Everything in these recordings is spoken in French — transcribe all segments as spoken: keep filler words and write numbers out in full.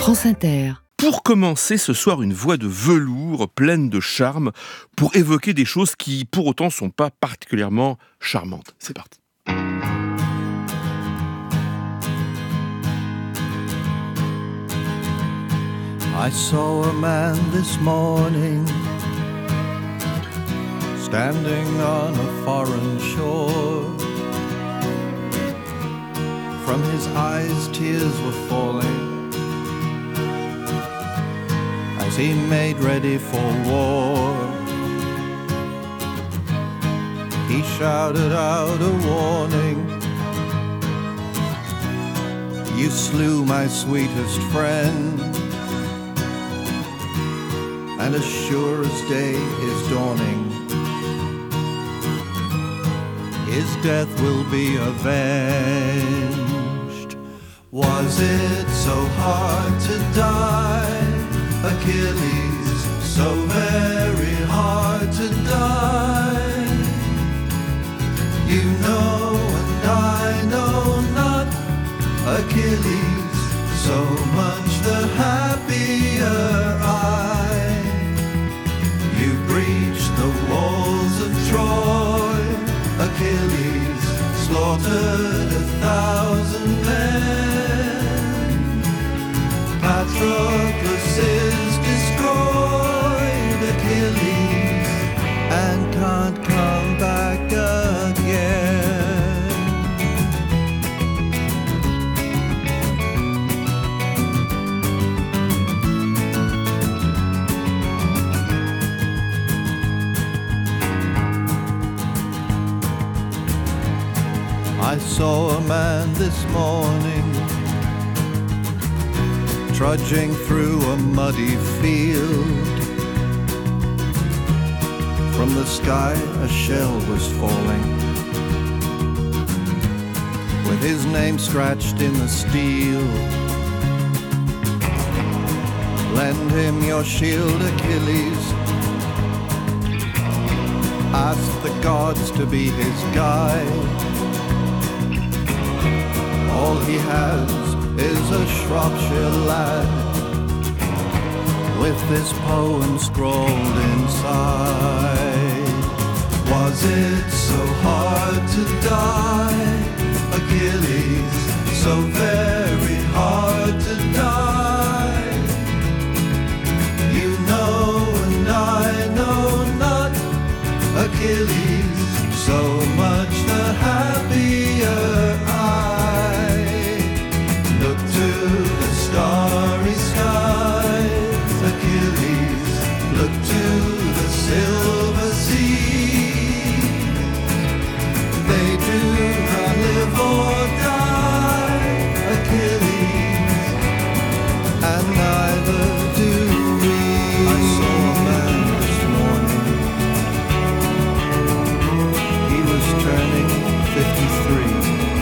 France Inter. Pour commencer ce soir, une voix de velours pleine de charme pour évoquer des choses qui, pour autant, sont pas particulièrement charmantes. C'est parti. I saw a man this morning standing on a foreign shore. From his eyes tears were falling as he made ready for war. He shouted out a warning: "You slew my sweetest friend, and as sure as day is dawning, his death will be avenged." Was it so hard to die, Achilles, so very hard to die? You know and I know not, Achilles, so much the happier I. You breached the walls of Troy, Achilles, slaughtered a thousand men. Patroclus is destroyed, Achilles, and can't come back again. I saw a man this morning trudging through a muddy field. From the sky a shell was falling, with his name scratched in the steel. Lend him your shield, Achilles. Ask the gods to be his guide. All he has is a Shropshire lad with this poem scrawled inside. Was it so hard to die, Achilles, so very hard to die? You know and I know not, Achilles, so much the happier I. Look to the starry skies, Achilles, look to the silver sea. They do not live or die, Achilles, and neither do we. I saw a man this morning. He was turning fifty-three,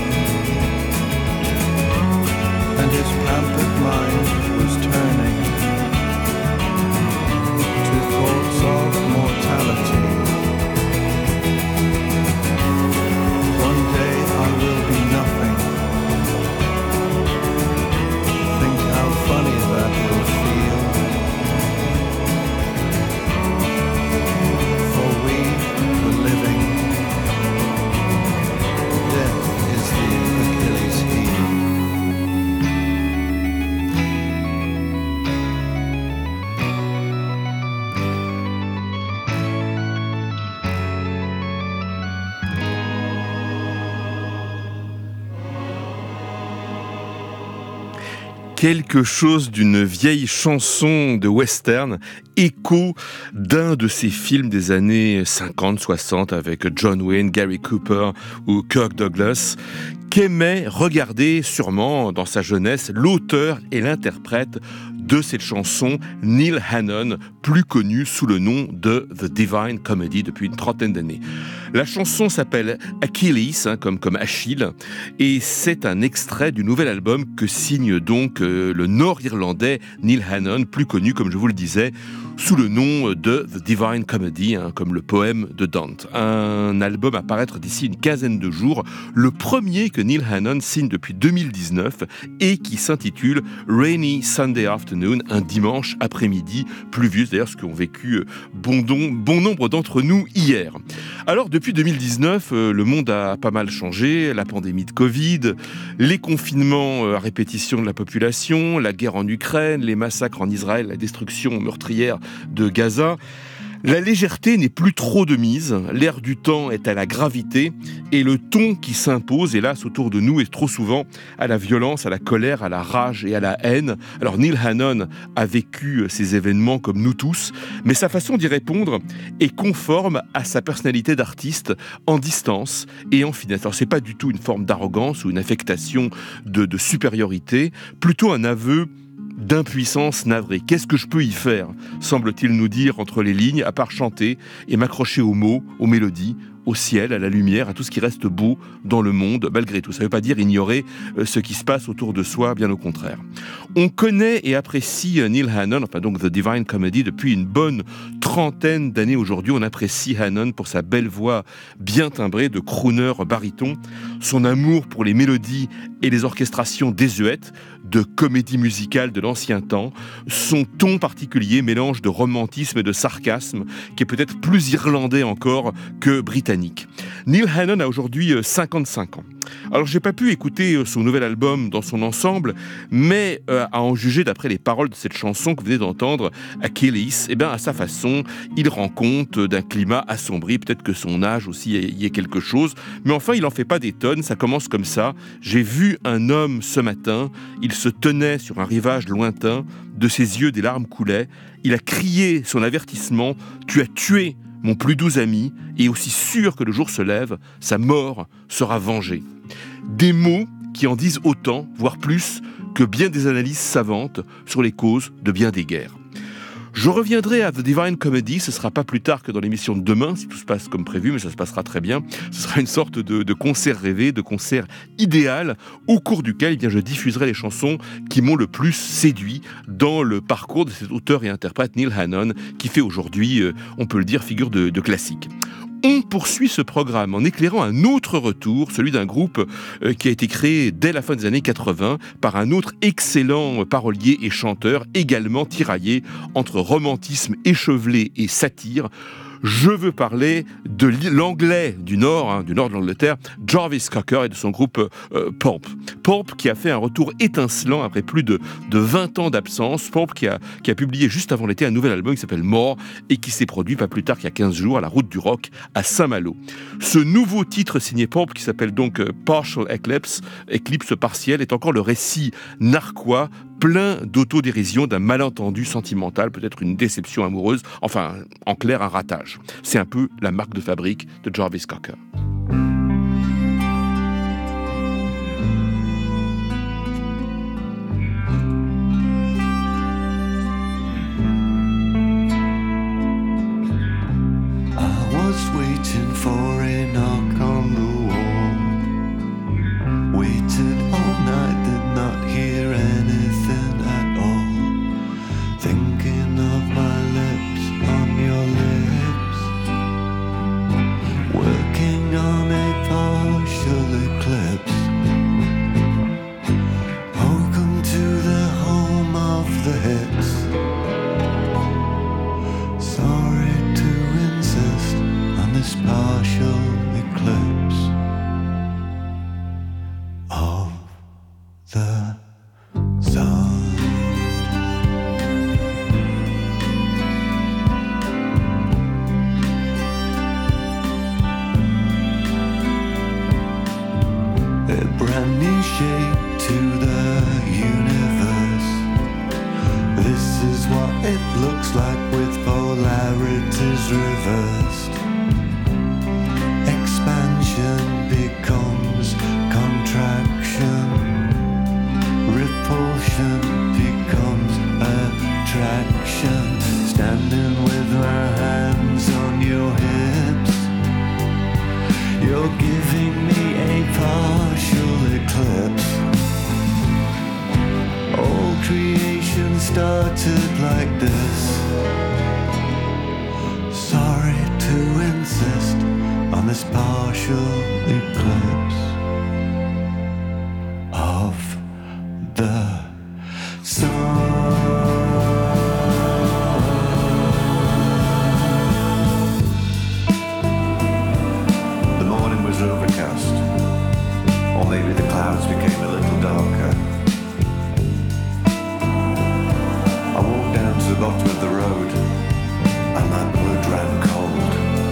and his pampered mind was turning to thoughts of mortality. One day I will be nothing. Think how funny that will feel. For we, the living, death is the Achilles heel. Quelque chose d'une vieille chanson de western, écho d'un de ces films des années cinquante soixante avec John Wayne, Gary Cooper ou Kirk Douglas, qu'aimait regarder sûrement dans sa jeunesse l'auteur et l'interprète de cette chanson, Neil Hannon, plus connu sous le nom de The Divine Comedy depuis une trentaine d'années. La chanson s'appelle Achilles, hein, comme, comme Achille, et c'est un extrait du nouvel album que signe donc euh, le Nord-Irlandais Neil Hannon, plus connu, comme je vous le disais, sous le nom de The Divine Comedy, hein, comme le poème de Dante. Un album à paraître d'ici une quinzaine de jours, le premier que Neil Hannon signe depuis deux mille dix-neuf et qui s'intitule Rainy Sunday Afternoon, un dimanche après-midi pluvieux, d'ailleurs ce qu'ont vécu bon, don, bon nombre d'entre nous hier. Alors depuis deux mille dix-neuf, le monde a pas mal changé, la pandémie de Covid, les confinements à répétition de la population, la guerre en Ukraine, les massacres en Israël, la destruction meurtrière de Gaza. La légèreté n'est plus trop de mise, l'air du temps est à la gravité et le ton qui s'impose, hélas, autour de nous est trop souvent à la violence, à la colère, à la rage et à la haine. Alors Neil Hannon a vécu ces événements comme nous tous, mais sa façon d'y répondre est conforme à sa personnalité d'artiste, en distance et en finesse. Alors c'est pas du tout une forme d'arrogance ou une affectation de, de supériorité, plutôt un aveu d'impuissance navrée. Qu'est-ce que je peux y faire, semble-t-il nous dire entre les lignes, à part chanter et m'accrocher aux mots, aux mélodies, au ciel, à la lumière, à tout ce qui reste beau dans le monde, malgré tout. Ça ne veut pas dire ignorer ce qui se passe autour de soi, bien au contraire. On connaît et apprécie Neil Hannon, enfin donc The Divine Comedy, depuis une bonne trentaine d'années aujourd'hui. On apprécie Hannon pour sa belle voix bien timbrée de crooner baryton, son amour pour les mélodies et les orchestrations désuètes de comédie musicale de l'ancien temps, son ton particulier, mélange de romantisme et de sarcasme, qui est peut-être plus irlandais encore que britannique. Neil Hannon a aujourd'hui cinquante-cinq ans. Alors j'ai pas pu écouter son nouvel album dans son ensemble, mais euh, à en juger d'après les paroles de cette chanson que vous venez d'entendre, Achilles, eh bien à sa façon, il rend compte d'un climat assombri, peut-être que son âge aussi y est quelque chose, mais enfin il en fait pas des tonnes, ça commence comme ça. J'ai vu un homme ce matin, il se tenait sur un rivage lointain, de ses yeux des larmes coulaient, il a crié son avertissement, tu as tué mon plus doux ami, et aussi sûr que le jour se lève, sa mort sera vengée. Des mots qui en disent autant, voire plus, que bien des analyses savantes sur les causes de bien des guerres. Je reviendrai à The Divine Comedy, ce sera pas plus tard que dans l'émission de demain, si tout se passe comme prévu, mais ça se passera très bien. Ce sera une sorte de, de concert rêvé, de concert idéal, au cours duquel eh bien, je diffuserai les chansons qui m'ont le plus séduit dans le parcours de cet auteur et interprète Neil Hannon, qui fait aujourd'hui, euh, on peut le dire, figure de, de classique. On poursuit ce programme en éclairant un autre retour, celui d'un groupe euh, qui a été créé dès la fin des années quatre-vingts par un autre excellent parolier et chanteur, également tiraillé entre romantisme échevelé et satire. Je veux parler de l'anglais du Nord, hein, du Nord de l'Angleterre, Jarvis Cocker et de son groupe euh, Pulp. Pulp qui a fait un retour étincelant après plus de, de vingt ans d'absence. Pulp qui a, qui a publié juste avant l'été un nouvel album qui s'appelle More et qui s'est produit pas plus tard qu'il y a quinze jours à la Route du Rock à Saint-Malo. Ce nouveau titre signé Pulp qui s'appelle donc euh, Partial Eclipse, éclipse partielle, est encore le récit narquois plein d'autodérision d'un malentendu sentimental, peut-être une déception amoureuse, enfin, en clair, un ratage. C'est un peu la marque de fabrique de Jarvis Cocker. I was waiting for a knock on the wall. Waited all night, did not hear anything at all. Thinking of my lips on your lips. Working on a partial eclipse. Welcome to the home of the hits. Sorry to insist on this partial eclipse of the sun. A brand new shape to the universe. This is what it looks like with polarities reversed. Expansion becomes contraction. Repulsion becomes attraction. Standing with my hands on your hips. You're giving me a partial eclipse. All creation started like this. Sorry to insist on this partial eclipse down to the bottom of the road, and that blood ran cold.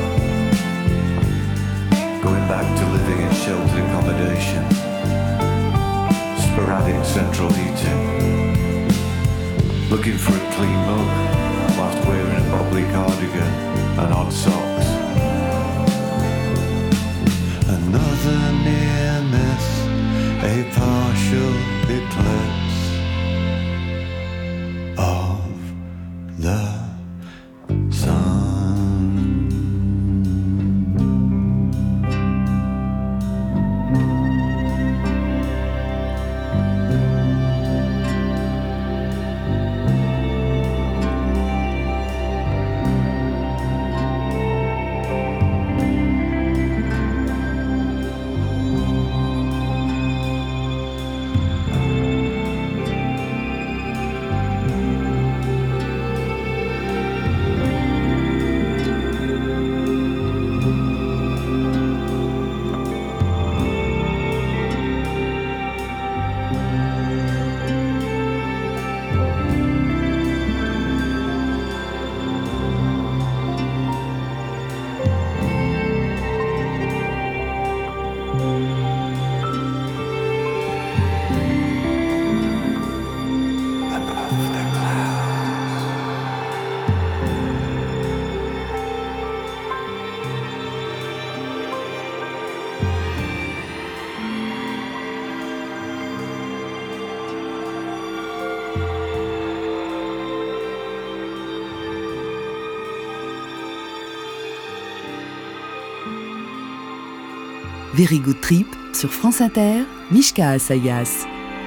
Going back to living in sheltered accommodation, sporadic central heating, looking for a clean mug whilst wearing a bobbly cardigan and odd socks. Another near miss, a partial eclipse of the sun. Very Good Trip sur France Inter, Mishka Asayas.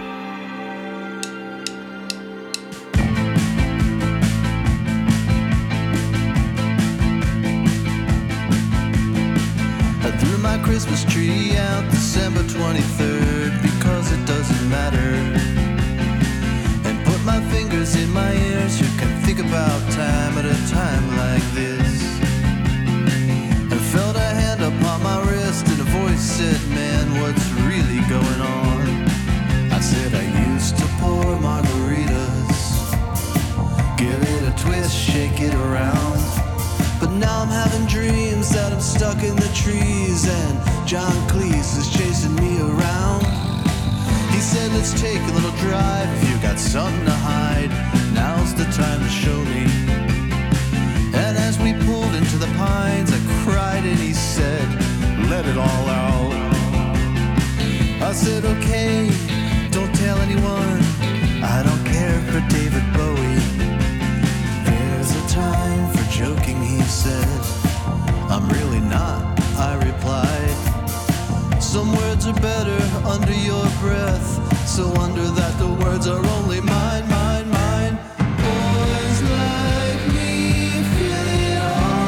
I threw my Christmas tree out December twenty-third because it doesn't matter, and put my fingers in my ears. You can think about time at a time like this, and felt a hand upon my wrist and a voice said, man, what's really going on? I said I used to pour margaritas, give it a twist, shake it around, but now I'm having dreams that I'm stuck in the trees and John Cleese is chasing me around. He said let's take a little drive, if you got something to hide, now's the time to show me. And as we pulled into the pines, I cried and he said, let it all out. I said, okay, don't tell anyone, I don't care for David Bowie. There's a time for joking, he said. I'm really not, I replied. Some words are better under your breath, so under that the words are only mine, mine, mine. Boys like me feel it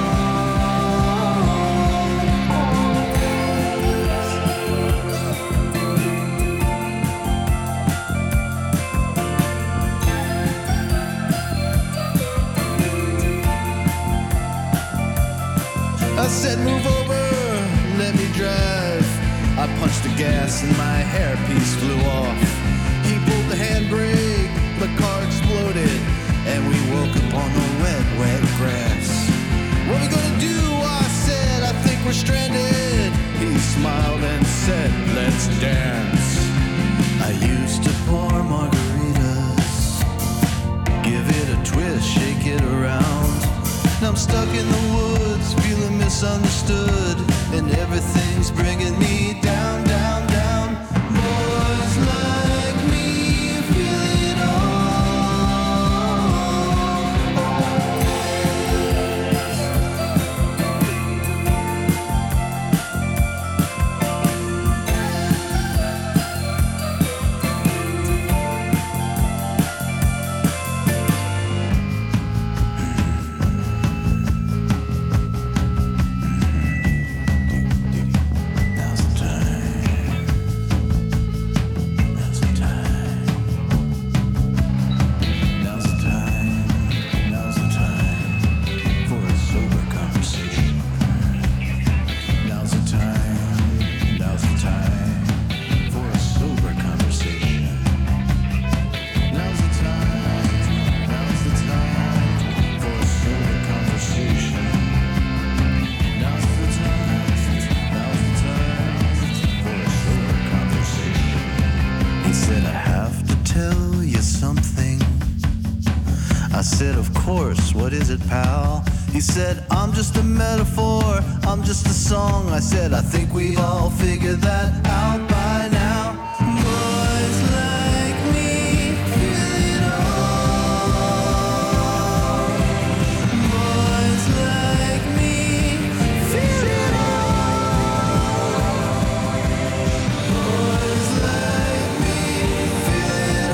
I said, move over, let me drive. I punched the gas and my hairpiece flew off. He pulled the handbrake, the car exploded, and we woke up on the wet, wet grass. What we gonna do? I said, I think we're stranded. He smiled and said, let's dance. I used to pour margaritas, give it a twist, shake it around. Now I'm stuck in the woods, feeling misunderstood, and everything's bringing me down, down, down. Boys like me feel it Now's the time. said, of course, what is it, pal? He said, I'm just a metaphor, I'm just a song. I said, I think we've all figured that out by now. Boys like me feel it all. Boys like me feel it all. Boys like me feel it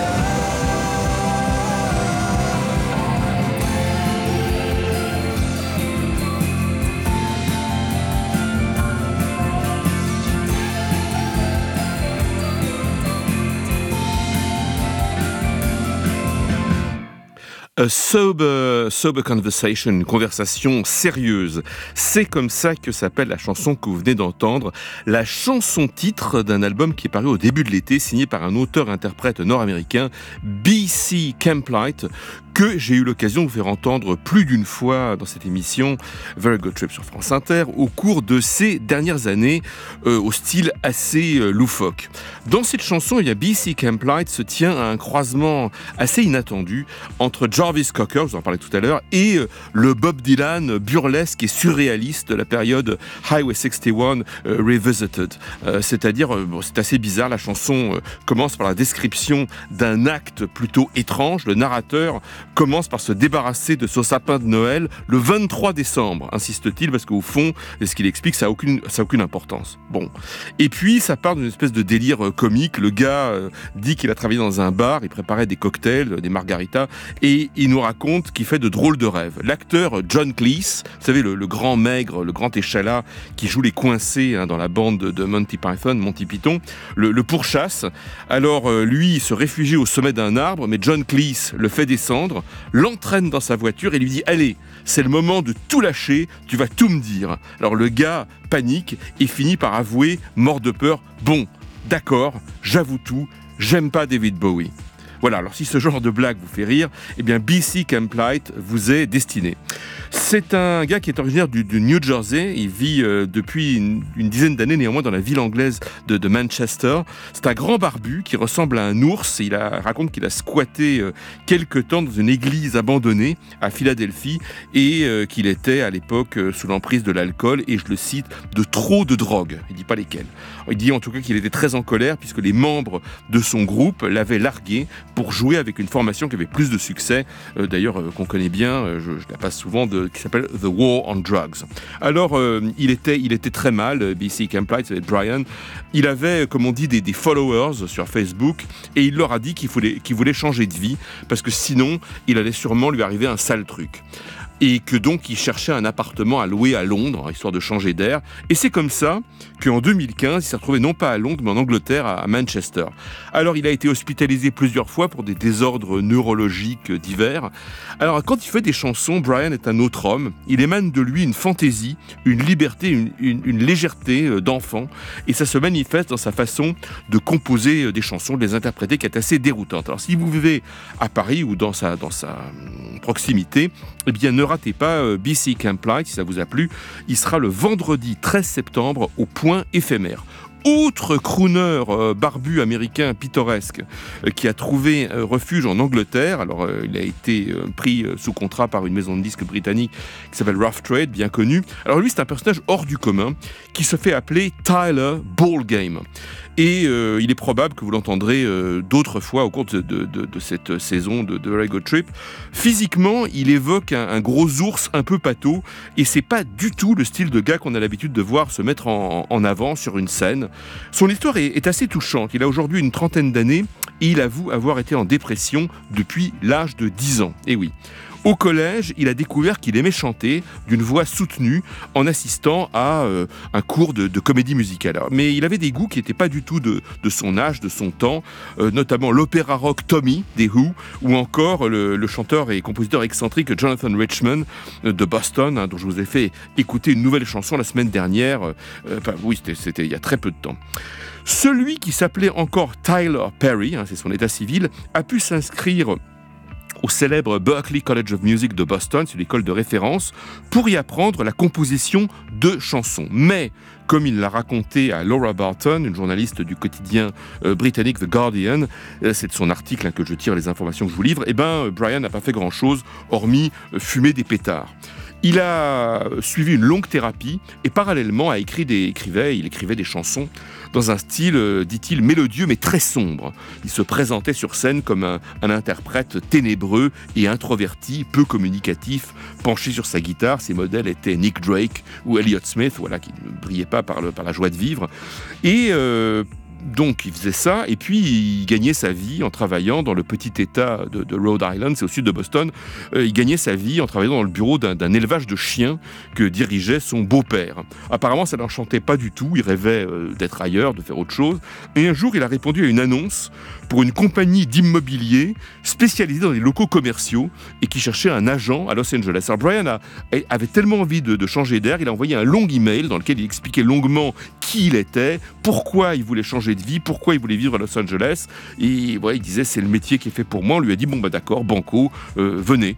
A sober, sober conversation, une conversation sérieuse. C'est comme ça que s'appelle la chanson que vous venez d'entendre, la chanson-titre d'un album qui est paru au début de l'été, signé par un auteur-interprète nord-américain, B C Camplight, que j'ai eu l'occasion de vous faire entendre plus d'une fois dans cette émission Very Good Trip sur France Inter au cours de ces dernières années, euh, au style assez euh, loufoque. Dans cette chanson, il y a B C Camplight se tient à un croisement assez inattendu entre Jarvis Cocker, je vous en parlais tout à l'heure, et euh, le Bob Dylan burlesque et surréaliste de la période Highway soixante et un euh, Revisited. Euh, c'est-à-dire, euh, bon, c'est assez bizarre, la chanson euh, commence par la description d'un acte plutôt étrange. Le narrateur commence par se débarrasser de son sapin de Noël le vingt-trois décembre, insiste-t-il, parce qu'au fond, ce qu'il explique, ça n'a aucune, ça a aucune importance. Bon. Et puis, ça part d'une espèce de délire euh, comique. Le gars euh, dit qu'il a travaillé dans un bar, il préparait des cocktails, des margaritas, et il nous raconte qu'il fait de drôles de rêves. L'acteur John Cleese, vous savez, le, le grand maigre, le grand échalas qui joue les coincés hein, dans la bande de, de Monty Python, Monty Python, le, le pourchasse. Alors, euh, lui, il se réfugie au sommet d'un arbre, mais John Cleese le fait descendre, l'entraîne dans sa voiture et lui dit « Allez, c'est le moment de tout lâcher, tu vas tout me dire ». Alors le gars panique et finit par avouer, mort de peur, « Bon, d'accord, j'avoue tout, j'aime pas David Bowie ». Voilà, alors si ce genre de blague vous fait rire, eh bien B C Camplight vous est destiné. C'est un gars qui est originaire du, du New Jersey, il vit euh, depuis une, une dizaine d'années néanmoins dans la ville anglaise de, de Manchester. C'est un grand barbu qui ressemble à un ours, il a, raconte qu'il a squatté euh, quelque temps dans une église abandonnée à Philadelphie et euh, qu'il était à l'époque euh, sous l'emprise de l'alcool et, je le cite, de trop de drogue. Il ne dit pas lesquelles. Il dit en tout cas qu'il était très en colère puisque les membres de son groupe l'avaient largué pour jouer avec une formation qui avait plus de succès, euh, d'ailleurs euh, qu'on connaît bien, euh, je, je la passe souvent, de, qui s'appelle The War on Drugs. Alors, euh, il, était, il était très mal, B C Camplight, c'est Brian. Il avait, comme on dit, des, des followers sur Facebook et il leur a dit qu'il voulait, qu'il voulait changer de vie parce que sinon, il allait sûrement lui arriver un sale truc. Et que donc il cherchait un appartement à louer à Londres, histoire de changer d'air. Et c'est comme ça qu'en deux mille quinze, il s'est retrouvé non pas à Londres, mais en Angleterre, à Manchester. Alors il a été hospitalisé plusieurs fois pour des désordres neurologiques divers. Alors quand il fait des chansons, Brian est un autre homme. Il émane de lui une fantaisie, une liberté, une, une, une légèreté d'enfant. Et ça se manifeste dans sa façon de composer des chansons, de les interpréter, qui est assez déroutante. Alors si vous vivez à Paris ou dans sa, dans sa proximité, eh bien ne ratez pas euh, B C Camplight, si ça vous a plu. Il sera le vendredi treize septembre au Point éphémère. Autre crooner euh, barbu américain pittoresque euh, qui a trouvé euh, refuge en Angleterre. Alors euh, il a été euh, pris euh, sous contrat par une maison de disques britannique qui s'appelle Rough Trade, bien connue. Alors lui c'est un personnage hors du commun qui se fait appeler Tyler Ballgame. Et euh, il est probable que vous l'entendrez euh, d'autres fois au cours de, de, de, de cette saison de, de Very Good Trip. Physiquement, il évoque un, un gros ours un peu pâteau et c'est pas du tout le style de gars qu'on a l'habitude de voir se mettre en, en avant sur une scène. Son histoire est, est assez touchante. Il a aujourd'hui une trentaine d'années et il avoue avoir été en dépression depuis l'âge de dix ans. Et oui. Au collège, il a découvert qu'il aimait chanter d'une voix soutenue en assistant à euh, un cours de, de comédie musicale. Alors, mais il avait des goûts qui n'étaient pas du tout de, de son âge, de son temps, euh, notamment l'opéra rock Tommy des Who, ou encore le, le chanteur et compositeur excentrique Jonathan Richman euh, de Boston, hein, dont je vous ai fait écouter une nouvelle chanson la semaine dernière. Euh, enfin, oui, c'était, c'était il y a très peu de temps. Celui qui s'appelait encore Tyler Perry, hein, c'est son état civil, a pu s'inscrire au célèbre Berklee College of Music de Boston, c'est l'école de référence, pour y apprendre la composition de chansons. Mais, comme il l'a raconté à Laura Barton, une journaliste du quotidien euh, britannique The Guardian, euh, c'est de son article hein, que je tire les informations que je vous livre, eh ben, Brian n'a pas fait grand-chose, hormis euh, fumer des pétards. Il a suivi une longue thérapie et parallèlement a écrit des, écrivait, il écrivait des chansons dans un style, euh, dit-il, mélodieux mais très sombre. Il se présentait sur scène comme un, un interprète ténébreux et introverti, peu communicatif, penché sur sa guitare. Ses modèles étaient Nick Drake ou Elliott Smith, voilà, qui ne brillaient pas par, le, par la joie de vivre. Et euh, donc il faisait ça, et puis il gagnait sa vie en travaillant dans le petit état de, de Rhode Island, c'est au sud de Boston. Euh, il gagnait sa vie en travaillant dans le bureau d'un, d'un élevage de chiens que dirigeait son beau-père. Apparemment, ça l'enchantait pas du tout, il rêvait euh, d'être ailleurs, de faire autre chose. Et un jour, il a répondu à une annonce pour une compagnie d'immobilier spécialisée dans les locaux commerciaux et qui cherchait un agent à Los Angeles. Alors Brian a, avait tellement envie de, de changer d'air, il a envoyé un long email dans lequel il expliquait longuement qui il était, pourquoi il voulait changer de vie, pourquoi il voulait vivre à Los Angeles. Et ouais, il disait c'est le métier qui est fait pour moi. On lui a dit bon bah d'accord, banco, euh, venez.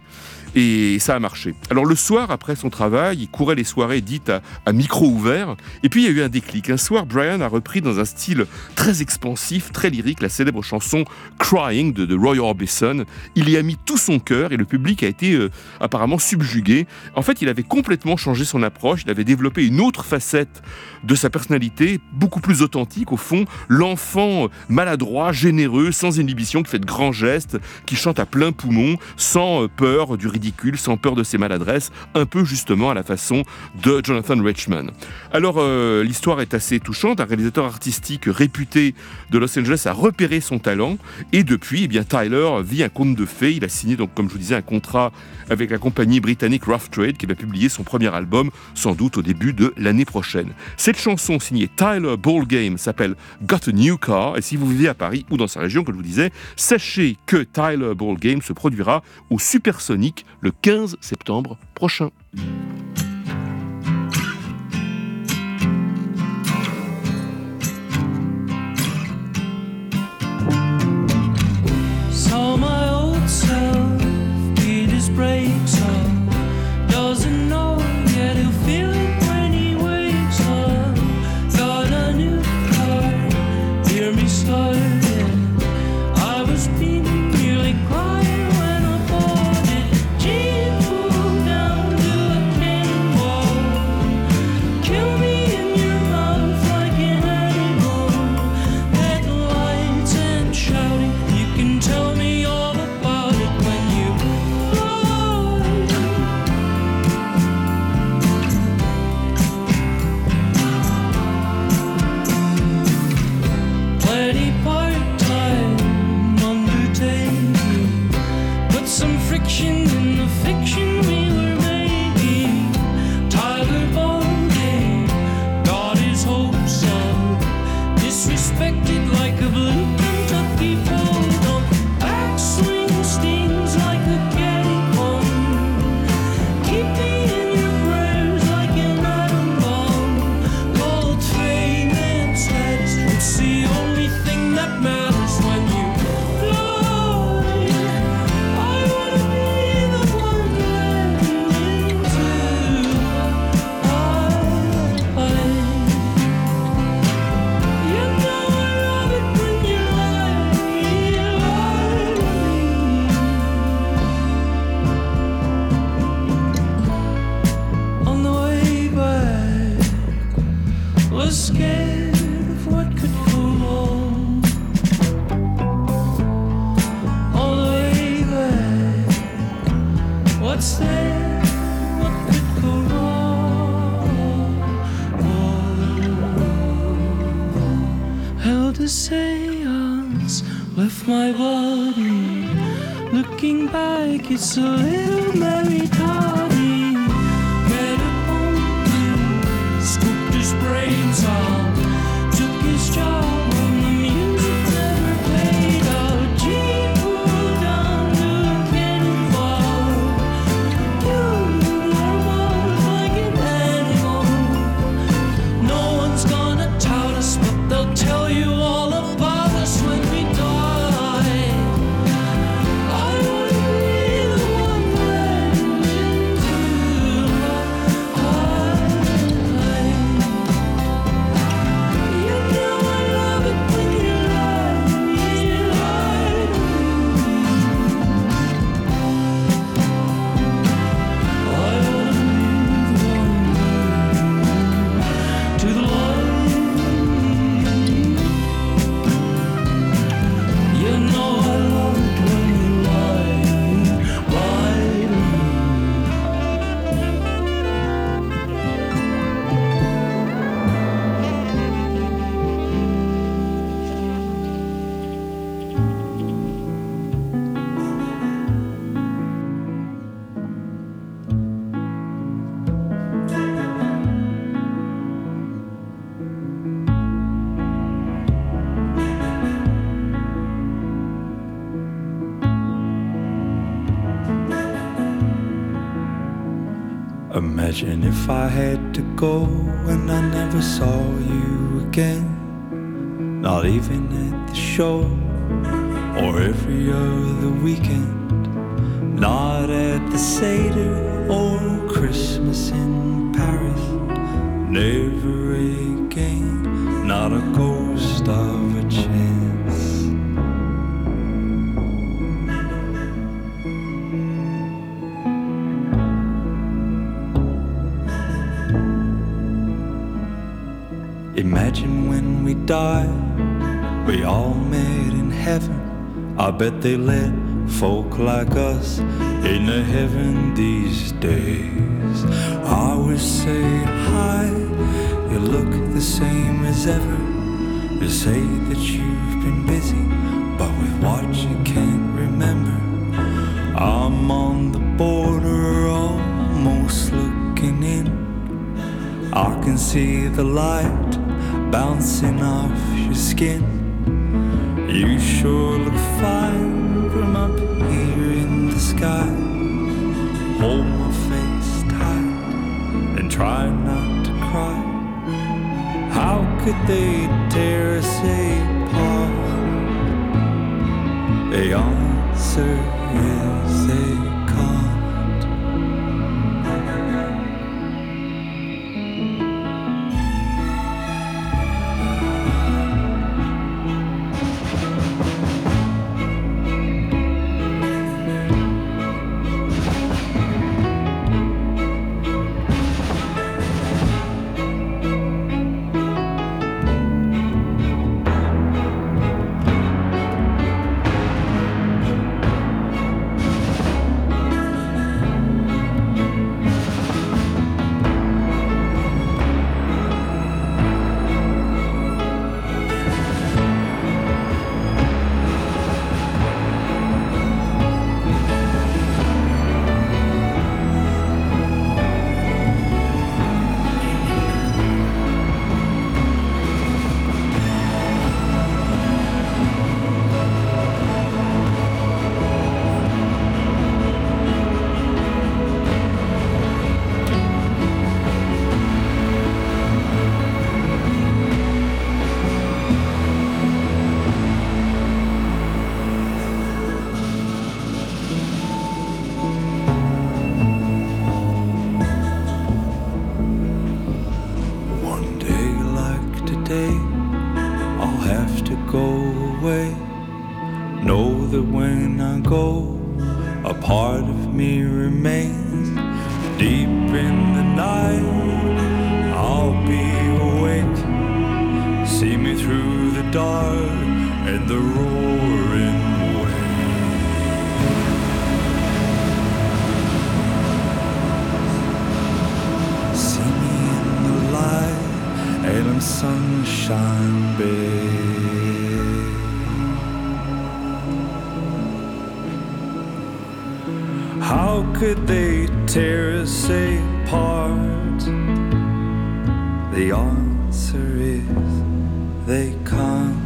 Et ça a marché. Alors le soir, après son travail, il courait les soirées dites à, à micro ouvert. Et puis il y a eu un déclic. Un soir, Brian a repris dans un style très expansif, très lyrique, la célèbre chanson Crying de, de Roy Orbison. Il y a mis tout son cœur et le public a été euh, apparemment subjugué. En fait, il avait complètement changé son approche. Il avait développé une autre facette de sa personnalité, beaucoup plus authentique. Au fond, l'enfant maladroit, généreux, sans inhibition, qui fait de grands gestes, qui chante à plein poumon, sans peur du ridicule, sans peur de ses maladresses, un peu justement à la façon de Jonathan Richman. Alors euh, l'histoire est assez touchante. Un réalisateur artistique réputé de Los Angeles a repéré son talent et depuis, eh bien, Tyler vit un conte de fées. Il a signé, donc, comme je vous disais, un contrat avec la compagnie britannique Rough Trade qui va publier son premier album sans doute au début de l'année prochaine. Cette chanson signée Tyler Ballgame s'appelle Got a New Car et si vous vivez à Paris ou dans sa région, comme je vous disais, sachez que Tyler Ballgame se produira au Supersonic le quinze septembre prochain. Saw my old self beat his brakes on. Doesn't know yet he'll feel it when he wakes up. Got a new car, hear me starting. I was beating, nearly crying when I bought it. Gee, pulled down to a cannonball. Kill me in your mouth like an animal. Headlights and shouting, you can tell me all about it when you fly. Plenty part-time undertaking, put some friction in the fiction we were making. Tyler Ballgame got his hopes up, disrespected like a blue Kentucky bulldog. Backswing stings like a catty-bum. Keep me in your prayers like an atom bomb. Called fame and status, it's the only thing that matters when you fly. I wanna be the one that you into. I, you know I love it when you lie, lie to me. On the way back, was scared of what could go wrong. On the way back, what's there? What could go wrong? Oh, held a seance, left my body. Looking back, it's a little Mary Tardy. Met a pony, scooped his brains out, took his job when the music never played out. Gee, pulled down to a cannonball. You are wild like an animal. No one's gonna tout us, but they'll tell you all about us when we die. I wanna be Imagine if I had to go and I never saw you again, not even at the show or every other weekend, not at the Seder or Christmas in Paris, never again, not a ghost of a chance. Imagine when we die, we all met in heaven. I bet they let folk like us into heaven these days. I always say hi, you look the same as ever. You say that you've been busy, but with what you can't remember. I'm on the border, almost looking in. I can see the light bouncing off your skin. You sure look fine from up here in the sky. Hold my face tight and try not to cry. How could they tear us apart? The answer is they can't. Could they tear us apart? The answer is they can't.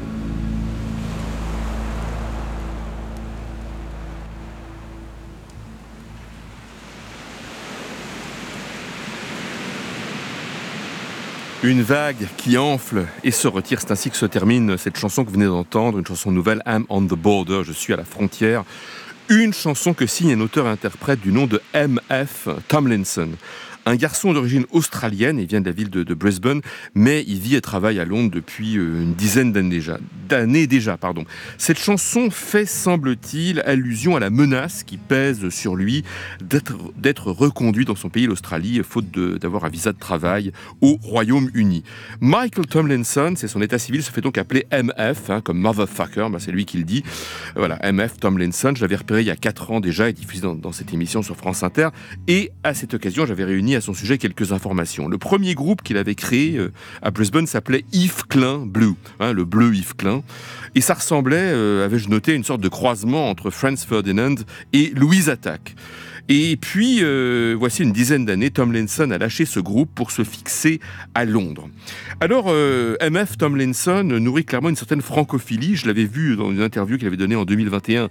Une vague qui enfle et se retire, c'est ainsi que se termine cette chanson que vous venez d'entendre, une chanson nouvelle, I'm on the border, je suis à la frontière. Une chanson que signe un auteur-interprète du nom de M F Tomlinson. Un garçon d'origine australienne, il vient de la ville de, de Brisbane, mais il vit et travaille à Londres depuis une dizaine d'années déjà. D'années déjà pardon. Cette chanson fait, semble-t-il, allusion à la menace qui pèse sur lui d'être, d'être reconduit dans son pays, l'Australie, faute de, d'avoir un visa de travail au Royaume-Uni. Michael Tomlinson, c'est son état civil, se fait donc appeler M F, hein, comme motherfucker, ben c'est lui qui le dit. Voilà, M F Tomlinson, je l'avais repéré il y a quatre ans déjà et diffusé dans, dans cette émission sur France Inter. Et à cette occasion, j'avais réuni à son sujet quelques informations. Le premier groupe qu'il avait créé euh, à Brisbane s'appelait Yves Klein Blue, hein, le bleu Yves Klein. Et ça ressemblait, euh, avais-je noté, une sorte de croisement entre Franz Ferdinand et Louise Attaque. Et puis, euh, voici une dizaine d'années, Tomlinson a lâché ce groupe pour se fixer à Londres. Alors, euh, M F Tomlinson nourrit clairement une certaine francophilie. Je l'avais vu dans une interview qu'il avait donnée en deux mille vingt et un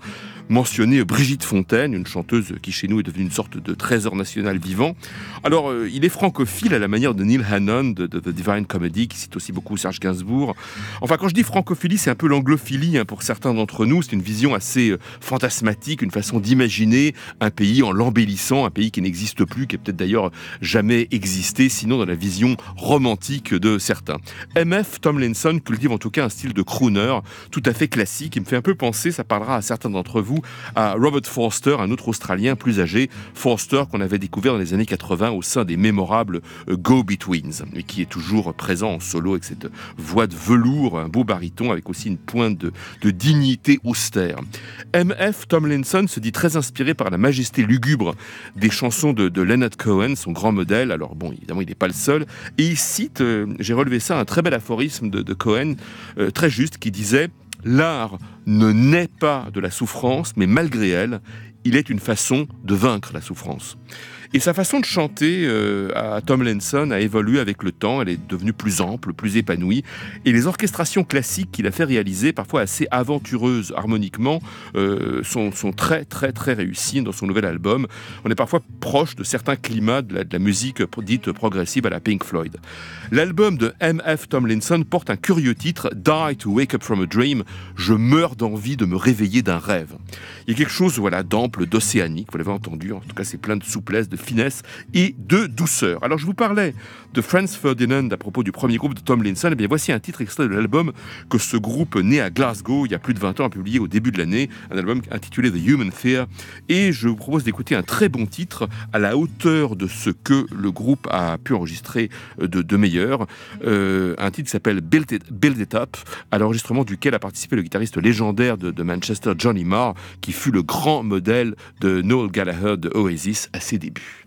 mentionner Brigitte Fontaine, une chanteuse qui chez nous est devenue une sorte de trésor national vivant. Alors, euh, il est francophile à la manière de Neil Hannon de, de The Divine Comedy, qui cite aussi beaucoup Serge Gainsbourg. Enfin, quand je dis francophilie, c'est un peu l'anglophilie hein, pour certains d'entre nous. C'est une vision assez euh, fantasmatique, une façon d'imaginer un pays en l'embellissant, un pays qui n'existe plus, qui n'a peut-être d'ailleurs jamais existé, sinon dans la vision romantique de certains. M F Tomlinson cultive en tout cas un style de crooner tout à fait classique. Il me fait un peu penser, ça parlera à certains d'entre vous, à Robert Forster, un autre Australien plus âgé, Forster qu'on avait découvert dans les années quatre-vingts au sein des mémorables Go-Betweens, et qui est toujours présent en solo avec cette voix de velours, un beau baryton avec aussi une pointe de, de dignité austère. M F Tomlinson se dit très inspiré par la majesté lugubre des chansons de, de Leonard Cohen, son grand modèle. Alors bon, évidemment, il n'est pas le seul. Et il cite, euh, j'ai relevé ça, un très bel aphorisme de, de Cohen, euh, très juste, qui disait « L'art ne naît pas de la souffrance, mais malgré elle, il est une façon de vaincre la souffrance. » Et sa façon de chanter euh, à Tomlinson a évolué avec le temps, elle est devenue plus ample, plus épanouie, et les orchestrations classiques qu'il a fait réaliser, parfois assez aventureuses harmoniquement, euh, sont, sont très très très réussies dans son nouvel album. On est parfois proche de certains climats de la, de la musique dite progressive à la Pink Floyd. L'album de M F Tomlinson porte un curieux titre, Die to Wake Up from a Dream, je meurs d'envie de me réveiller d'un rêve. Il y a quelque chose voilà, d'ample, d'océanique, vous l'avez entendu, en tout cas c'est plein de souplesse, de finesse et de douceur. Alors je vous parlais de Franz Ferdinand à propos du premier groupe de Tomlinson, et bien voici un titre extrait de l'album que ce groupe né à Glasgow il y a plus de vingt ans a publié au début de l'année, un album intitulé The Human Fear, et je vous propose d'écouter un très bon titre à la hauteur de ce que le groupe a pu enregistrer de, de meilleur, euh, un titre qui s'appelle Build It, Build It Up, à l'enregistrement duquel a participé le guitariste légendaire de, de Manchester Johnny Marr, qui fut le grand modèle de Noel Gallagher de Oasis à ses débuts.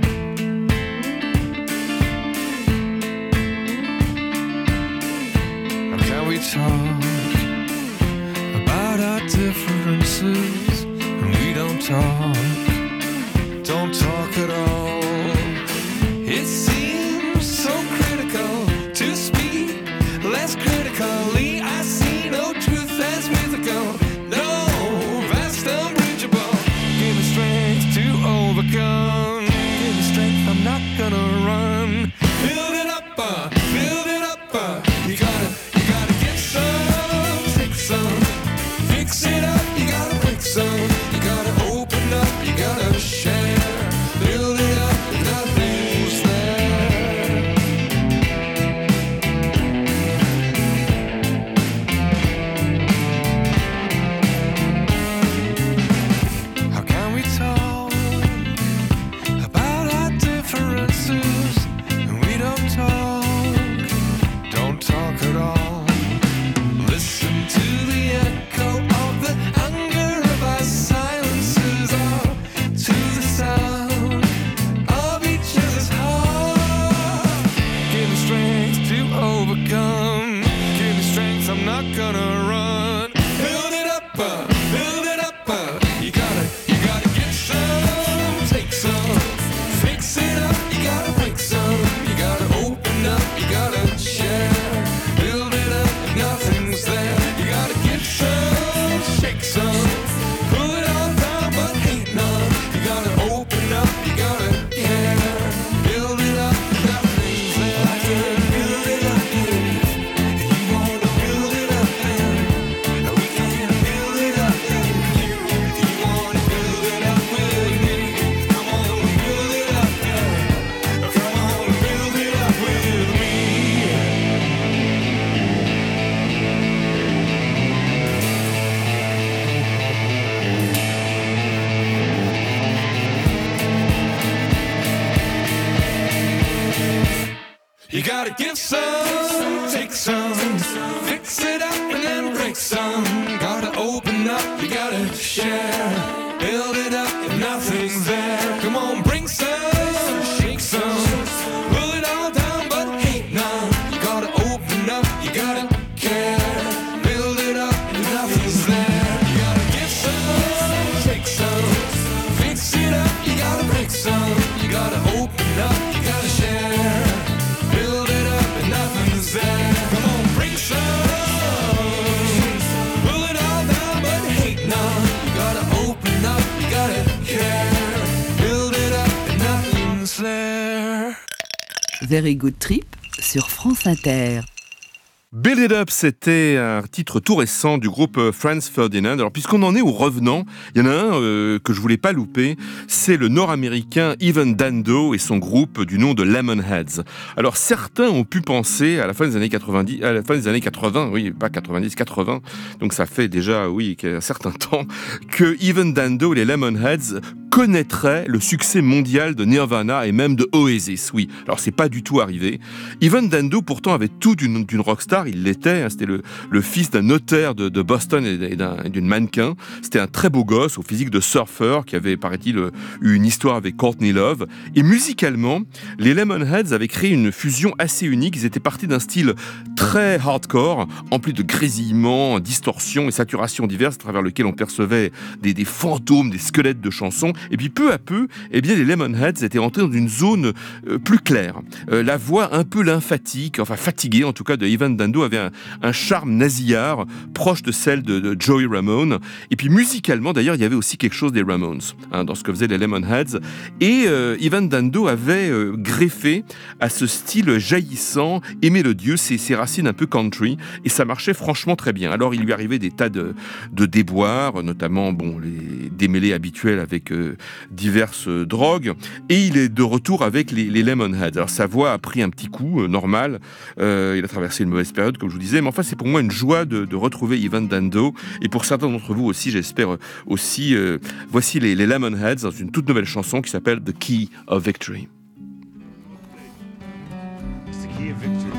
Can we talk about our differences when we don't talk? Don't talk at all. It seems so critical to speak less critically. I see no truth as mythical. No, vast unbridgeable. Give me strength to overcome. Give me strength, I'm not gonna run. Build it up, uh, build it up, uh. You gotta, you gotta get some, take some, fix it up. You gotta break some. You gotta open up. You gotta share. Build it up, nothing's there. How can we talk about our differences and we don't talk? Don't talk at all. Listen to the echo of the anger of our silences, or to the sound of each other's heart. Give me strength to overcome. Give me strength, I'm not gonna run. Build it up, uh, build it up, uh. You gotta, you gotta get some, take some, fix it up. You gotta break some, you gotta open up, you gotta share. Build it up, nothing's there. You gotta get some, shake some, pull it all down, but hate none. You gotta open up, you gotta care. Build it up, nothing's there. I can build it up, yeah. You wanna build it up, yeah. We can build it up, yeah. You, you wanna build it up with me. Come on, build it up, yeah. Come on, build it up with me. You gotta give some, take some, fix it up and then break some. Gotta open up, you gotta share. Build it up if nothing's there. Come on, bring some, shake some, pull it all down but hate none. You gotta open up, you gotta care. Build it up if nothing's there. You gotta give some, take some, fix it up, you gotta break some. You gotta open up, you gotta share. Build it up and nothing's there. Come on, bring some, pull it all down but hate none. You gotta Very Good Trip sur France Inter. Build It Up, c'était un titre tout récent du groupe Franz Ferdinand. Alors, puisqu'on en est au revenant, il y en a un euh, que je voulais pas louper, c'est le nord-américain Evan Dando et son groupe du nom de Lemonheads. Alors, certains ont pu penser à la fin des années quatre-vingt-dix, à la fin des années quatre-vingts, oui, pas quatre-vingt-dix, quatre-vingts, donc ça fait déjà, oui, un certain temps, que Evan Dando et les Lemonheads connaîtraient le succès mondial de Nirvana et même de Oasis, oui. Alors, c'est pas du tout arrivé. Evan Dando, pourtant, avait tout d'une, d'une rockstar. Il l'était, hein, c'était le, le fils d'un notaire de, de Boston et, d'un, et d'une mannequin. C'était un très beau gosse au physique de surfeur qui avait, paraît-il, eu une histoire avec Courtney Love. Et musicalement, les Lemonheads avaient créé une fusion assez unique. Ils étaient partis d'un style très hardcore, empli de grésillements, distorsions et saturations diverses à travers lequel on percevait des, des fantômes, des squelettes de chansons. Et puis peu à peu, eh bien, les Lemonheads étaient entrés dans une zone euh, plus claire. Euh, la voix un peu lymphatique, enfin fatiguée en tout cas, de Evan Dando avait un, un charme nasillard proche de celle de, de Joey Ramone. Et puis musicalement, d'ailleurs, il y avait aussi quelque chose des Ramones hein, dans ce que faisaient les Lemonheads. Et euh, Evan Dando avait euh, greffé à ce style jaillissant et mélodieux ses, ses racines un peu country. Et ça marchait franchement très bien. Alors, il lui arrivait des tas de, de déboires, notamment bon, les démêlés habituels avec euh, diverses euh, drogues. Et il est de retour avec les, les Lemonheads. Alors, sa voix a pris un petit coup, euh, normal. Euh, il a traversé une mauvaise période, comme je vous disais, mais enfin c'est pour moi une joie de, de retrouver Evan Dando, et pour certains d'entre vous aussi, j'espère aussi. Euh, voici les, les Lemonheads dans une toute nouvelle chanson qui s'appelle The Key of Victory. It's the key of victory.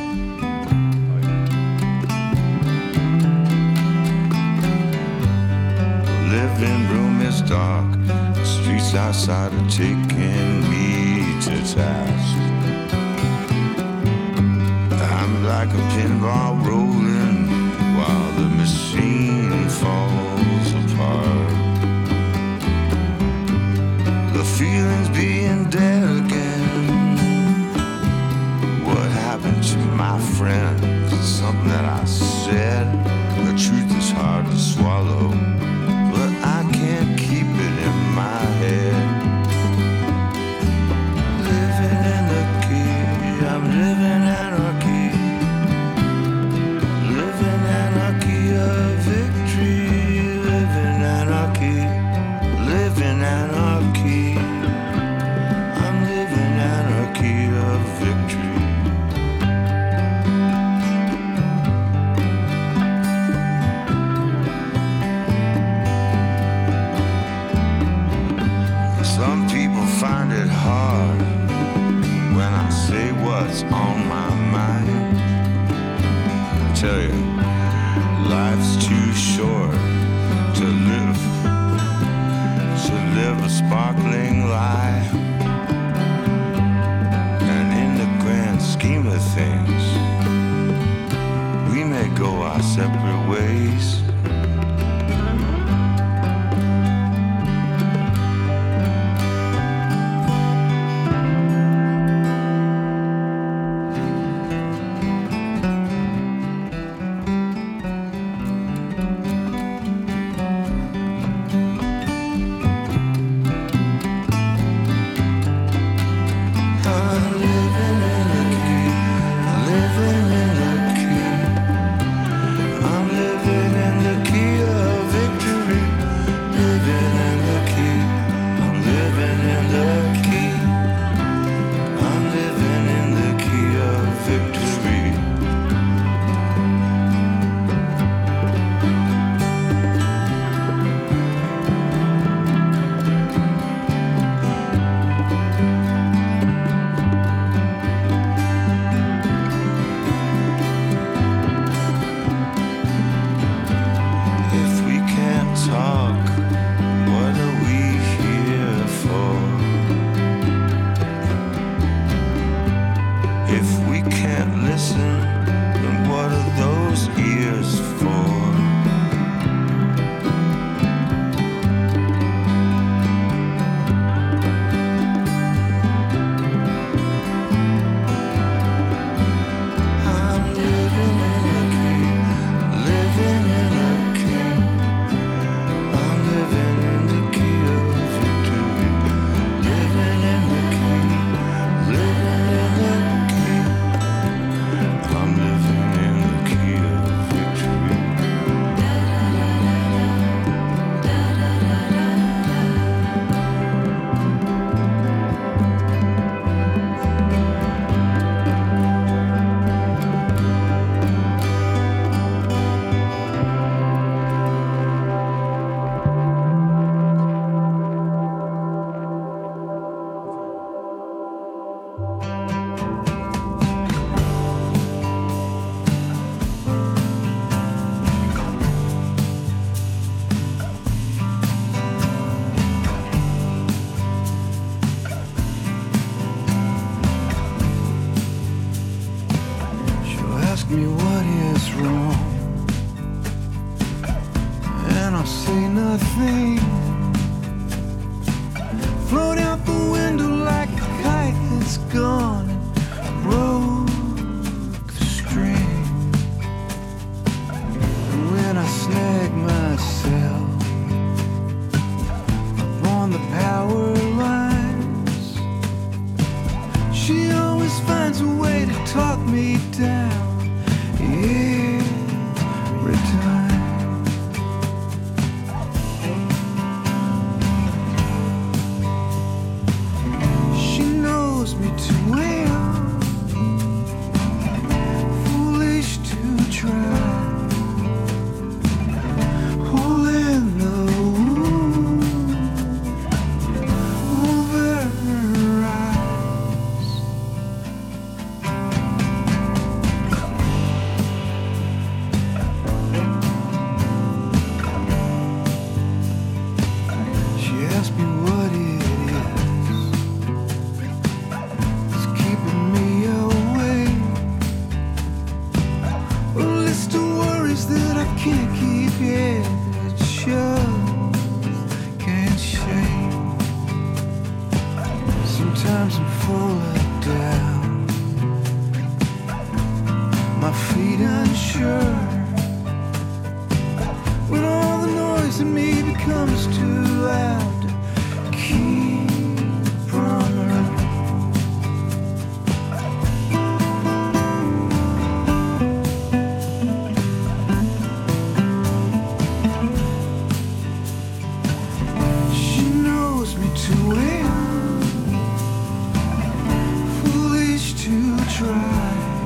Living room is dark, the streets outside are taking me to task. I'm like a pinball rolling while the machine falls apart. The feeling's being dead again. What happened to my friend? Something that I said. The truth is hard to swallow, but I can't keep it in my head. Living in the key, I'm living anarchy. On my mind, I tell you, life's too short to live, to live a sparkling life. And in the grand scheme of things, we may go our separate ways. Living in the float out the window like a kite that's gone and broke the string. And when I snag myself up on the power lines, she always finds a way to talk me down every time. She knows me too well, foolish to try. Hole in the wound over her eyes. She asked me what it is that's keeping me awake. A list of worries that I can't keep yet. It just can't shake. Sometimes I'm full of doubt, my feet unsure. When all the noise in me becomes too loud to keep from her. She knows me too well, foolish to try.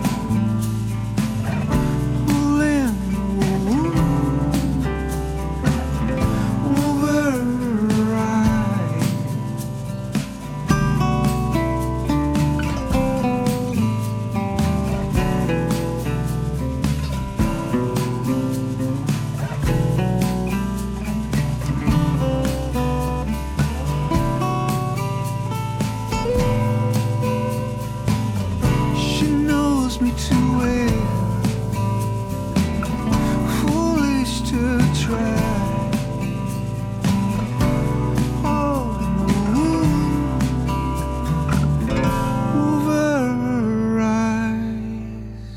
Hole in the wound over her eyes. She knows me too well, foolish to try. Hole in the wound over her eyes.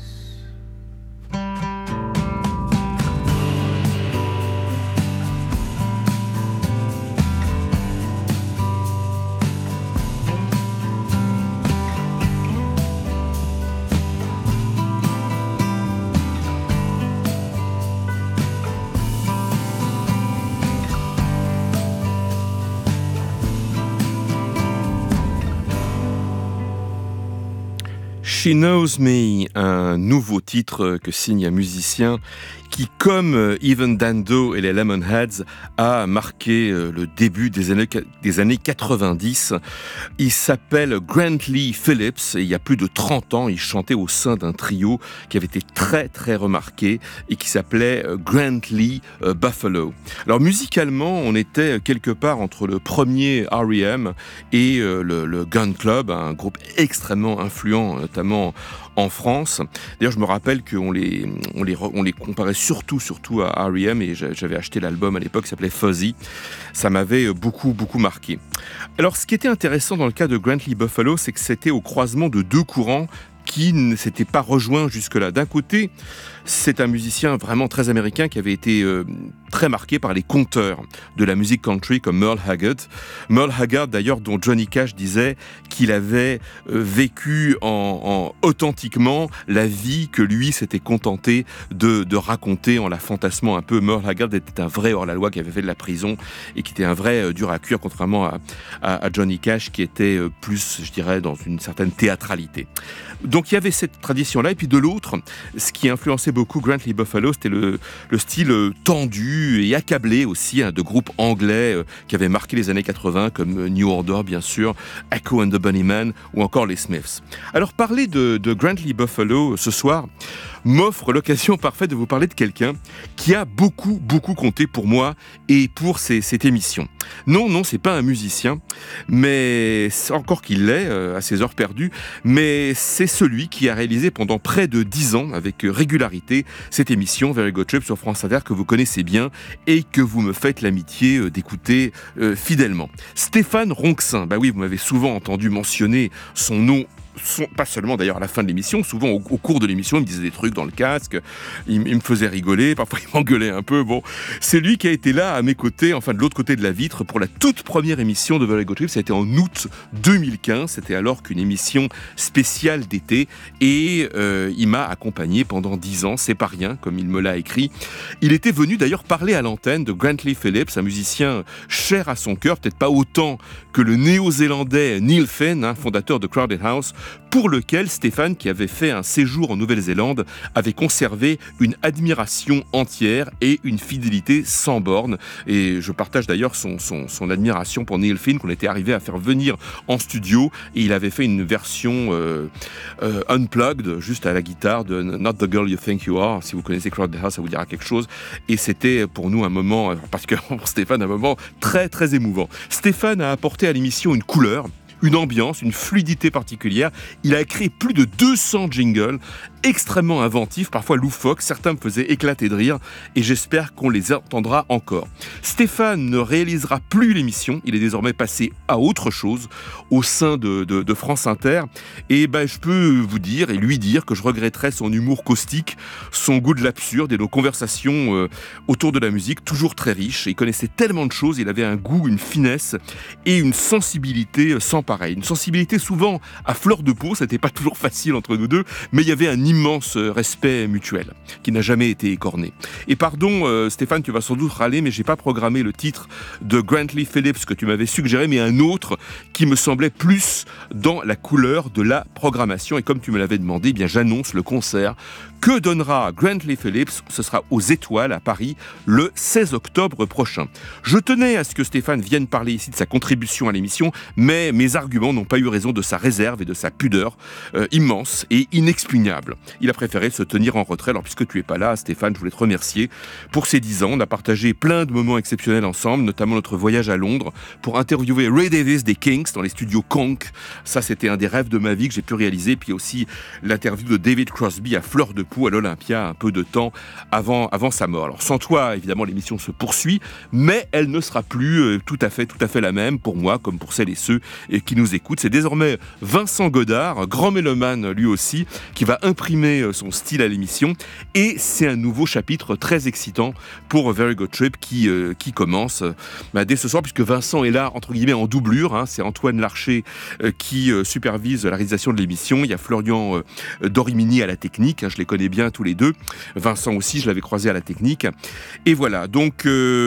She Knows Me, un nouveau titre que signe un musicien qui, comme Even Dando et les Lemonheads, a marqué le début des années, des années quatre-vingt-dix. Il s'appelle Grant Lee Phillips et il y a plus de trente ans, il chantait au sein d'un trio qui avait été très très remarqué et qui s'appelait Grant Lee Buffalo. Alors musicalement, on était quelque part entre le premier R E M et le, le Gun Club, un groupe extrêmement influent, notamment en France. D'ailleurs, je me rappelle qu'on les, on les, on les comparait surtout, surtout à R E M et j'avais acheté l'album à l'époque qui s'appelait Fuzzy. Ça m'avait beaucoup, beaucoup marqué. Alors, ce qui était intéressant dans le cas de Grant Lee Buffalo, c'est que c'était au croisement de deux courants qui ne s'étaient pas rejoints jusque-là. D'un côté, c'est un musicien vraiment très américain qui avait été euh, très marqué par les conteurs de la musique country comme Merle Haggard. Merle Haggard, d'ailleurs, dont Johnny Cash disait qu'il avait euh, vécu en, en authentiquement la vie que lui s'était contenté de, de raconter en la fantasmant un peu. Merle Haggard était un vrai hors-la-loi qui avait fait de la prison et qui était un vrai euh, dur à cuire, contrairement à, à, à Johnny Cash qui était euh, plus, je dirais, dans une certaine théâtralité. Donc il y avait cette tradition-là, et puis de l'autre, ce qui influençait beaucoup Grant Lee Buffalo, c'était le, le style tendu et accablé aussi hein, de groupes anglais euh, qui avaient marqué les années quatre-vingts, comme New Order bien sûr, Echo and the Bunnymen ou encore les Smiths. Alors parler de, de Grant Lee Buffalo ce soir, m'offre l'occasion parfaite de vous parler de quelqu'un qui a beaucoup, beaucoup compté pour moi et pour ces, cette émission. Non, non, c'est pas un musicien, mais encore qu'il l'est, euh, à ses heures perdues, mais c'est celui qui a réalisé pendant près de dix ans, avec régularité, cette émission Very Good Trip sur France Inter que vous connaissez bien et que vous me faites l'amitié euh, d'écouter euh, fidèlement. Stéphane Ronxin, bah oui, vous m'avez souvent entendu mentionner son nom. Son, pas seulement d'ailleurs à la fin de l'émission, souvent au, au cours de l'émission, il me disait des trucs dans le casque, il, il me faisait rigoler, parfois il m'engueulait un peu. Bon, c'est lui qui a été là à mes côtés, enfin de l'autre côté de la vitre, pour la toute première émission de Very Good Trip. Ça a été en août deux mille quinze, c'était alors qu'une émission spéciale d'été, et euh, il m'a accompagné pendant dix ans, c'est pas rien, comme il me l'a écrit. Il était venu d'ailleurs parler à l'antenne de Grantley Phillips, un musicien cher à son cœur, peut-être pas autant que le néo-zélandais Neil Finn, hein, fondateur de Crowded House, pour lequel Stéphane, qui avait fait un séjour en Nouvelle-Zélande, avait conservé une admiration entière et une fidélité sans borne. Et je partage d'ailleurs son, son, son admiration pour Neil Finn, qu'on était arrivé à faire venir en studio, et il avait fait une version euh, euh, unplugged, juste à la guitare, de Not the Girl You Think You Are. Si vous connaissez Crowded House, ça vous dira quelque chose. Et c'était pour nous un moment, particulièrement pour Stéphane, un moment très très émouvant. Stéphane a apporté à l'émission une couleur, une ambiance, une fluidité particulière. Il a créé plus de deux cents jingles, extrêmement inventifs, parfois loufoques. Certains me faisaient éclater de rire et j'espère qu'on les entendra encore. Stéphane ne réalisera plus l'émission. Il est désormais passé à autre chose au sein de, de, de France Inter. Et ben, je peux vous dire et lui dire que je regretterais son humour caustique, son goût de l'absurde et nos conversations euh, autour de la musique, toujours très riches. Il connaissait tellement de choses. Il avait un goût, une finesse et une sensibilité sans pareil. Une sensibilité souvent à fleur de peau. C'était pas toujours facile entre nous deux, mais il y avait un immense respect mutuel qui n'a jamais été écorné. Et pardon, euh, Stéphane, tu vas sans doute râler, mais j'ai pas programmé le titre de Grantley Phillips que tu m'avais suggéré, mais un autre qui me semblait plus dans la couleur de la programmation. Et comme tu me l'avais demandé, eh bien j'annonce le concert que donnera Grantley Phillips. Ce sera aux Étoiles à Paris le seize octobre prochain. Je tenais à ce que Stéphane vienne parler ici de sa contribution à l'émission, mais mes arguments n'ont pas eu raison de sa réserve et de sa pudeur euh, immense et inexpugnable. Il a préféré se tenir en retrait. Alors puisque tu es pas là, Stéphane, je voulais te remercier pour ces dix ans. On a partagé plein de moments exceptionnels ensemble, notamment notre voyage à Londres pour interviewer Ray Davies des Kinks dans les studios Conk. Ça, c'était un des rêves de ma vie que j'ai pu réaliser. Puis aussi l'interview de David Crosby à Fleur de Poux à l'Olympia, un peu de temps avant, avant sa mort. Alors sans toi, évidemment, l'émission se poursuit, mais elle ne sera plus euh, tout à fait, tout à fait la même pour moi, comme pour celles et ceux euh, qui nous écoutent. C'est désormais Vincent Godard, grand mélomane lui aussi, qui va imprimer son style à l'émission, et c'est un nouveau chapitre très excitant pour Very Good Trip qui, euh, qui commence euh, bah, dès ce soir, puisque Vincent est là entre guillemets en doublure, hein. C'est Antoine Larcher euh, qui euh, supervise la réalisation de l'émission. Il y a Florian euh, Dorimini à la technique, hein, je les connais bien tous les deux. Vincent aussi, je l'avais croisé à la technique, et voilà. Donc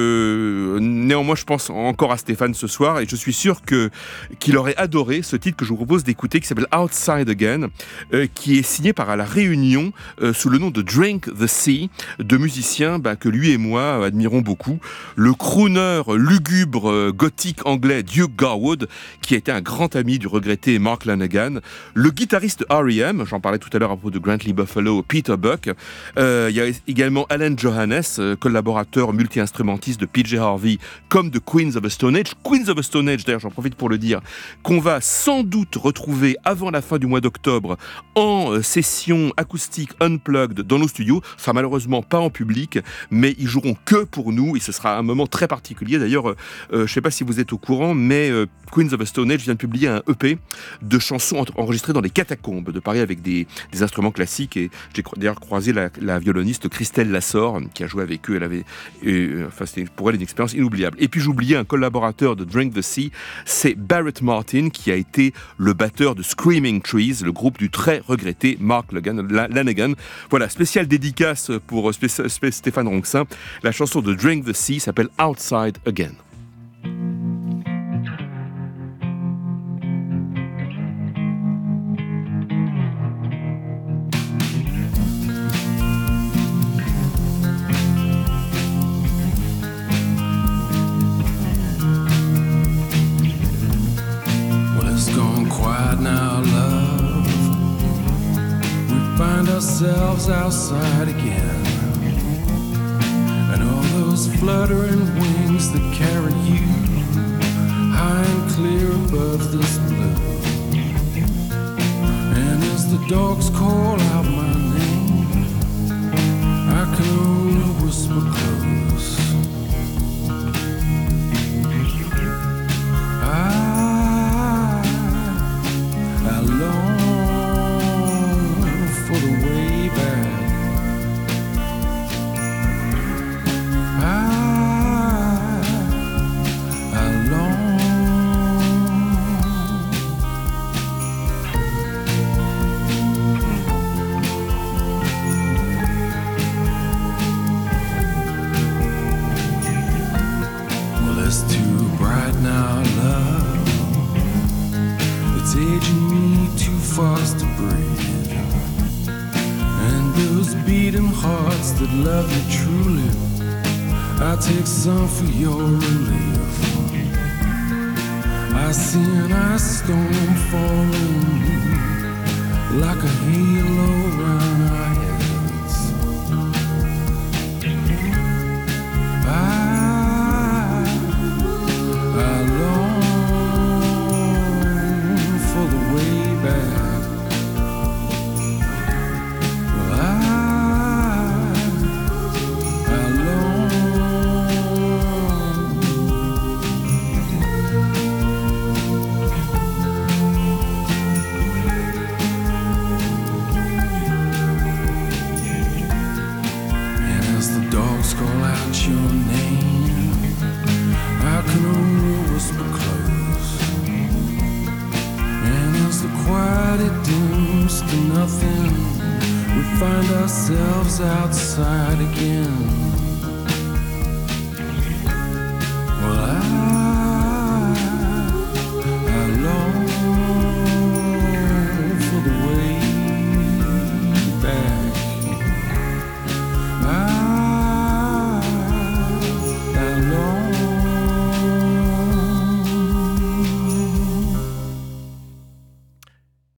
euh, néanmoins, je pense encore à Stéphane ce soir, et je suis sûr que qu'il aurait adoré ce titre que je vous propose d'écouter, qui s'appelle Outside Again, euh, qui est signé par la Réunion euh, sous le nom de Drink the Sea, de musiciens bah, que lui et moi euh, admirons beaucoup. Le crooner lugubre euh, gothique anglais Duke Garwood, qui était un grand ami du regretté Mark Lanegan. Le guitariste R E M, j'en parlais tout à l'heure à propos de Grantley Buffalo, Peter Buck. Euh, il y a également Alan Johannes, euh, collaborateur multi-instrumentiste de P J Harvey, comme de Queens of the Stone Age. Queens of the Stone Age, d'ailleurs, j'en profite pour le dire, qu'on va sans doute retrouver avant la fin du mois d'octobre en euh, session acoustique unplugged dans nos studios. Ce sera malheureusement pas en public, mais ils joueront que pour nous, et ce sera un moment très particulier. D'ailleurs, euh, je ne sais pas si vous êtes au courant, mais euh, Queens of the Stone Age vient de publier un E P de chansons enregistrées dans les catacombes de Paris avec des, des instruments classiques, et j'ai d'ailleurs croisé la, la violoniste Christelle Lassor qui a joué avec eux. Elle avait, euh, enfin, c'était pour elle une expérience inoubliable. Et puis j'oubliais un collaborateur de Drink the Sea, c'est Barrett Martin, qui a été le batteur de Screaming Trees, le groupe du très regretté Mark Lanegan. Voilà, spéciale dédicace pour Stéphane Ronxin. La chanson de Drink the Sea s'appelle Outside Again. Well, it's gone quiet now, love. We find ourselves outside again. And all those fluttering wings that carry you high and clear above this blue. And as the dogs call out my name, I can only whisper close. I, I long for the way back. I, I long. Well, it's too bright now, love. It's aging me too fast to breathe. And those beating hearts that love you truly, I take some for your relief. I see an ice storm falling like a halo around our heads. I, I long for the way back. Well, I, I long. And as the dogs call out your name, I can only whisper close. And as the quiet it dims to nothing, we find ourselves outside again.